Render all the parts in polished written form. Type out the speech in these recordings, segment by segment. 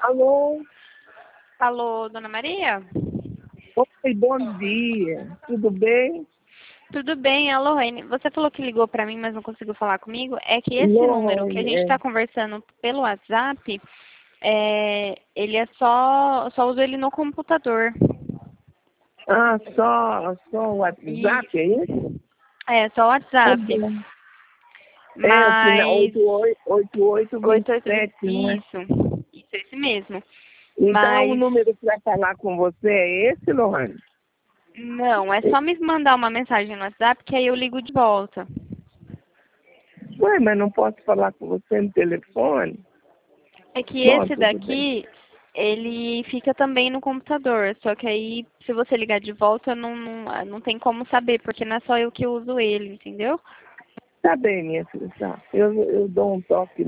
Alô? Alô, Dona Maria? Oi, bom dia. Tudo bem? Tudo bem, é a Lorraine. Você falou que ligou para mim, mas não conseguiu falar comigo. É que esse número que a Lorraine, gente está conversando pelo WhatsApp, ele é só uso ele no computador. Ah, só o WhatsApp, é isso? É, só o Tá WhatsApp. bom. É, o final Mas 8827, não é? Isso, esse mesmo. Então, o Mas número para falar com você é esse, Lorraine? não, é só me mandar uma mensagem no WhatsApp que aí eu ligo de volta. Ué, mas não posso falar com você no telefone? É que Bom, esse tudo bem. daqui, ele fica também no computador. Só que aí, se você ligar de volta, não tem como saber, porque não é só eu que uso ele, entendeu? Tá bem, minha filha, tá. Eu dou um toque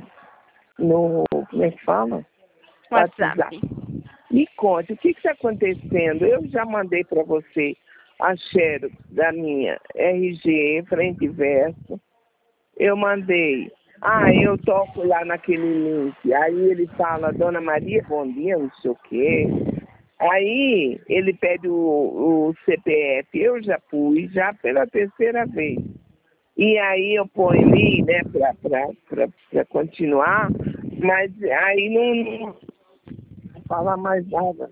como é que fala? WhatsApp. WhatsApp. Me conte, o que está acontecendo? Eu já mandei para você a xerox da minha RG, frente e verso. Eu mandei. Ah, eu toco lá naquele link. Aí ele fala, Dona Maria, bom dia, não sei o quê. Aí ele pede o CPF. Eu já pus, já pela terceira vez. E aí eu ponho ali, né, para continuar, mas aí não fala mais nada.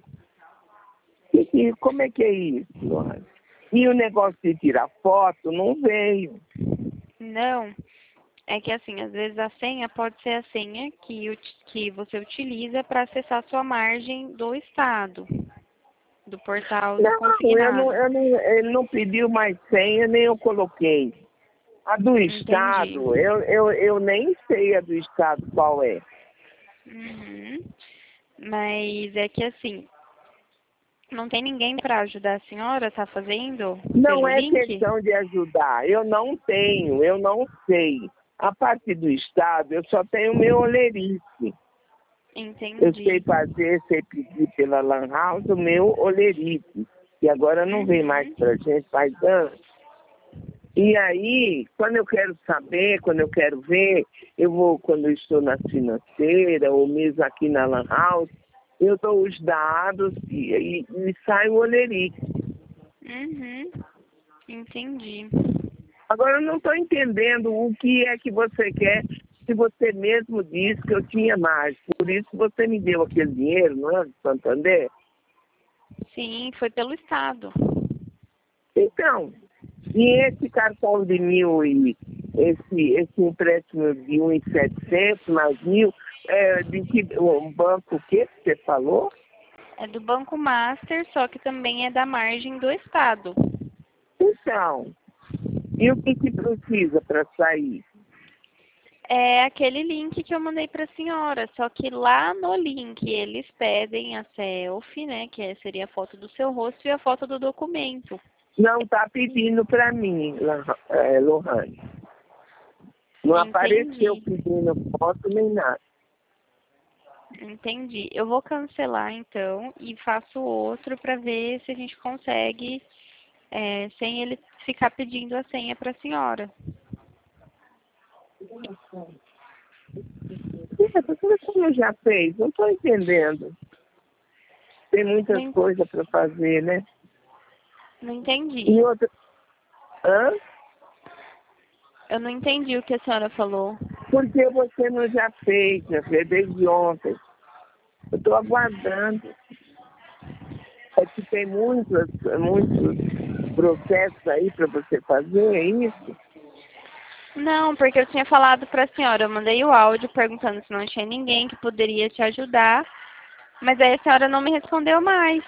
Como é que é isso, Luana? E o negócio de tirar foto não veio. Não, é que assim, às vezes a senha pode ser a senha que você utiliza para acessar sua margem do estado, do portal do Não, consignado. ele não pediu mais senha, nem eu coloquei. A do Entendi. Estado, eu nem sei a do Estado qual é. Uhum. Mas é que assim, não tem ninguém para ajudar a senhora, tá fazendo Não pelo é link? questão de ajudar. Eu não tenho, eu não sei. A parte do Estado, eu só tenho meu olerice. Eu sei Entendi. fazer, sei pedir pela Lan House o meu olerice. E agora não vem mais Uhum. pra gente, faz anos. E aí, quando eu quero saber, quando eu quero ver, eu vou, quando eu estou na financeira, ou mesmo aqui na Lan House, eu dou os dados e sai o olerice. Uhum. Entendi. Agora, eu não estou entendendo o que é que você quer, se você mesmo disse que eu tinha mais. Por isso você me deu aquele dinheiro, não é, de Santander? Sim, foi pelo estado. Então, e esse cartão de 1.000 e esse empréstimo de 1.700 mais 1.000, de que um banco o que você falou? É do Banco Master, só que também é da margem do estado. Então, e o que precisa para sair? É aquele link que eu mandei para a senhora, só que lá no link eles pedem a selfie, né, seria a foto do seu rosto e a foto do documento. Não está pedindo para mim, Lohane. Não apareceu Entendi, pedindo foto nem nada. entendi. Eu vou cancelar então e faço outro para ver se a gente consegue, sem ele ficar pedindo a senha para a senhora. Você não já fez? Não estou entendendo. Tem muitas Não, coisas para fazer, né? não entendi. E outra... Hã? Eu não entendi o que a senhora falou. Por que você não já fez, minha filha, desde ontem? Eu estou aguardando. É que tem muitos processos aí para você fazer, é isso? Não, porque eu tinha falado para a senhora, eu mandei o áudio perguntando se não tinha ninguém que poderia te ajudar, mas aí a senhora não me respondeu mais.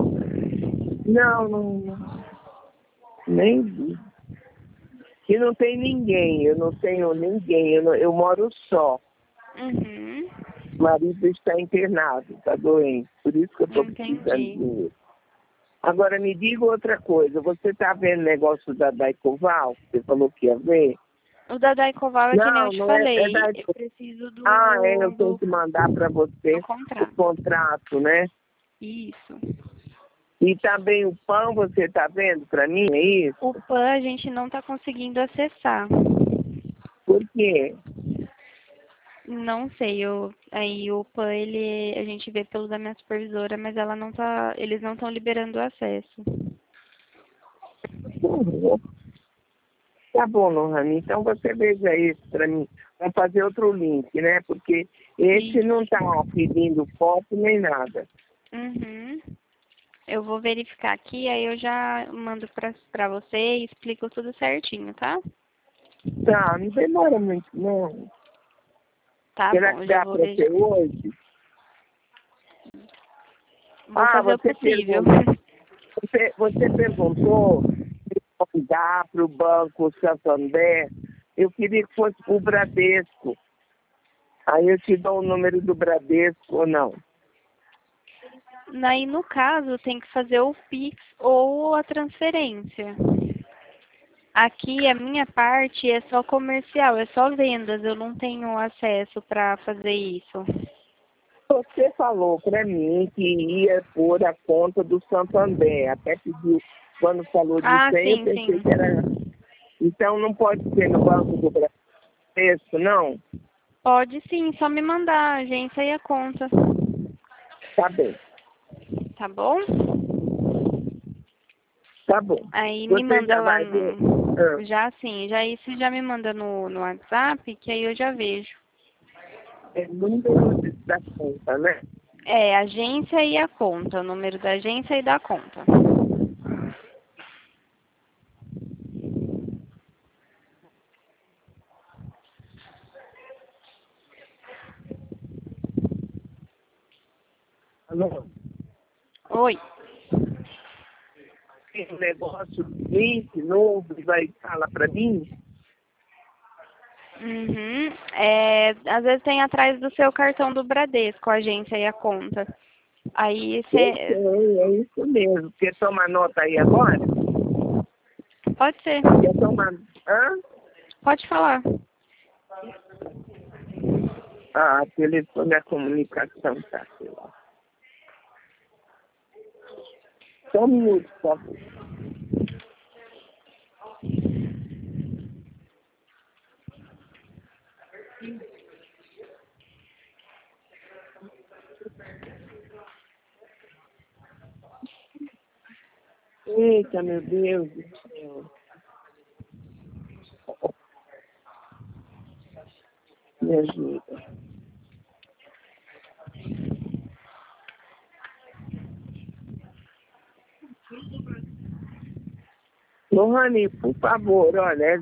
Não, nem vi. Que não tem ninguém, eu não tenho ninguém, eu moro só. Uhum, O marido está internado, está doente, por isso que eu estou precisando de entendi. dinheiro. Agora me diga outra coisa, você está vendo o negócio da Daicoval? Você falou que ia ver? O da Daicoval é que nem eu Não, te não é falei, da... eu preciso eu tenho que mandar para do você o contrato. contrato, né? Isso. E também o pão, você está vendo para mim, é isso? O PAN a gente não está conseguindo acessar. Por quê? Não sei, aí o PAN, a gente vê pelo da minha supervisora, mas ela não tá, eles não estão liberando o acesso. Uhum. Tá bom, Lohane. Então você veja isso para mim. Vamos fazer outro link, né? Porque esse não está pedindo foto nem nada. Uhum. Eu vou verificar aqui, aí eu já mando pra você e explico tudo certinho, tá? Tá, não demora muito, não. Tá Será bom, que eu já dá vou para ser hoje? Vou fazer o Você possível. perguntou, você perguntou se dá para o Banco Santander. Eu queria que fosse para o Bradesco. Aí eu te dou o número do Bradesco ou não. Aí, no caso, tem que fazer o Pix ou a transferência. Aqui, a minha parte é só comercial, é só vendas. Eu não tenho acesso para fazer isso. Você falou para mim que ia pôr a conta do Santander. Até pediu, quando falou disso Ah, aí, eu sim, pensei sim. que era. Então não pode ser no Banco do Bradesco, não? Pode sim, só me mandar a agência e a conta. Tá bem, Tá bom? tá bom. Aí me Você manda já lá vai ver? no... Já sim, já isso já me manda no WhatsApp, que aí eu já vejo. É número da conta, né? É, agência e a conta, o número da agência e da conta. Alô? Oi. Tem um negócio, link novo, e vai falar para mim? Uhum. É, às vezes tem atrás do seu cartão do Bradesco, a agência e a conta. Aí Eu você... sei, é isso mesmo. Quer tomar nota aí agora? Pode ser. Quer tomar... Hã? Pode falar. Ah, telefone da comunicação, tá, sei lá. Só um minuto, por favor. Eita, meu Deus do céu. Me ajuda. Lohane, por favor, olha, é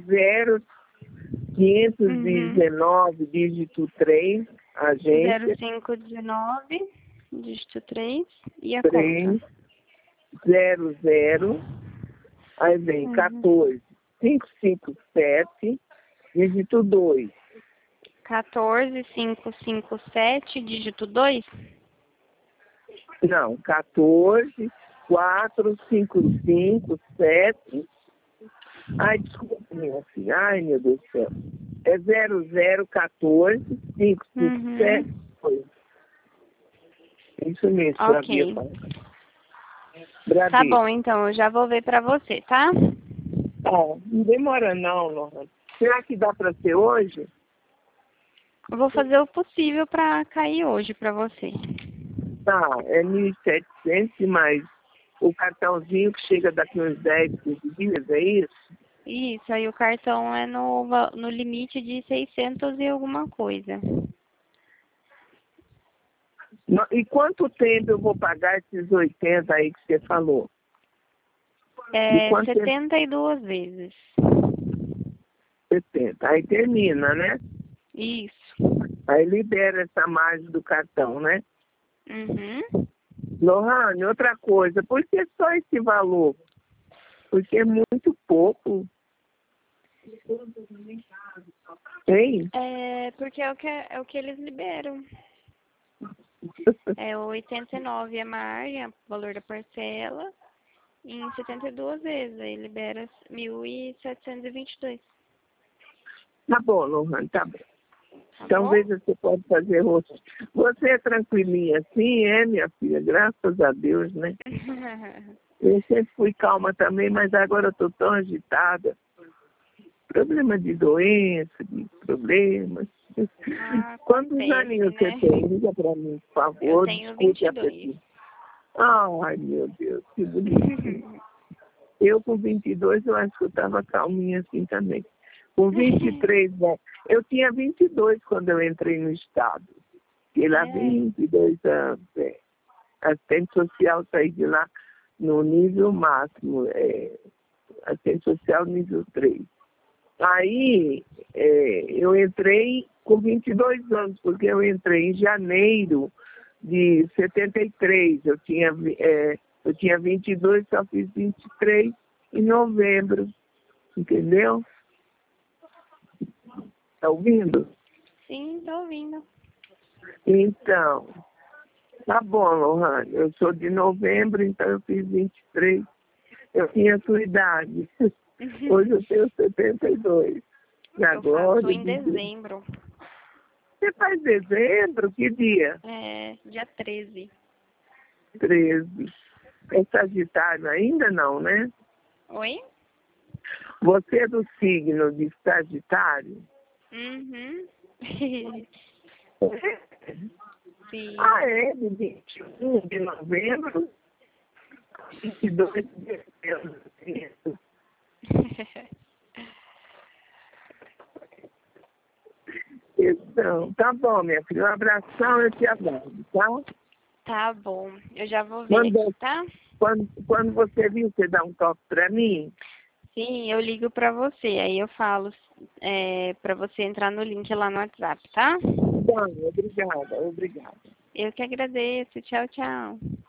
Uhum. 0519, dígito 3, agência 0519, dígito 3 e a conta. 300, aí vem Uhum. 14, 557, dígito 2. 14557, dígito 2? Não, 14, 4, 5, 5, 7. Ai, desculpa, minha filha. Ai, meu Deus do céu. É 0014 557. Uhum. Isso mesmo, eu havia Ok. falado. Tá Bradesco. bom, então, eu já vou ver pra você, tá? Não demora não, Lohane. Será que dá para ser hoje? Eu vou fazer o possível pra cair hoje pra você. Tá, é 1.700 mais o cartãozinho que chega daqui uns 10, 15 dias, é isso? Isso, aí o cartão é no limite de 600 e alguma coisa. E quanto tempo eu vou pagar esses 80 aí que você falou? De É quanto tempo? 72 vezes. 70. Aí termina, né? Isso. Aí libera essa margem do cartão, né? Uhum. Lohane, outra coisa, por que só esse valor? Porque é muito pouco. Hein? É, porque é o que eles liberam. É 89 a margem, o valor da parcela, em 72 vezes. Aí libera 1.722. Tá bom, Lohane, tá bom. Tá Então bom? veja se você pode fazer rosto. Você é tranquilinha assim, é, minha filha? Graças a Deus, né? Eu sempre fui calma também, mas agora eu tô tão agitada. Problema de doença, de problemas. Quantos Acontece, aninhos né? você tem? Diga pra mim, por favor. Eu tenho Desculpe a 22. pergunta. Ai, meu Deus, que bonito. Eu com 22, eu acho que eu estava calminha assim também. Com 23, né? Eu tinha 22 quando eu entrei no Estado. Fiquei lá 22 anos. Assistente social, saí de lá no nível máximo. Assistente social nível 3. Aí eu entrei com 22 anos, porque eu entrei em janeiro de 73. Eu tinha 22, só fiz 23 em novembro. Entendeu? Tá ouvindo? Sim, tô ouvindo. Então, tá bom, Lohane. Eu sou de novembro, então eu fiz 23. Eu tinha a sua idade. Hoje eu tenho 72. E Eu agora, faço em dezembro. Você faz dezembro? Que dia? Dia 13. 13. É Sagitário ainda não, né? Oi? Você é do signo de Sagitário? Uhum. Sim. Ah, é? De 21 de novembro? 22 de dezembro. Então, tá bom, minha filha. Um abração, eu te aguardo, tá? Tá bom. Eu já vou ver aqui, tá? Quando você vir, você dá um toque pra mim? Sim, eu ligo pra você. Aí eu falo pra você entrar no link lá no WhatsApp, tá? Tá, obrigada. Eu que agradeço. Tchau, tchau.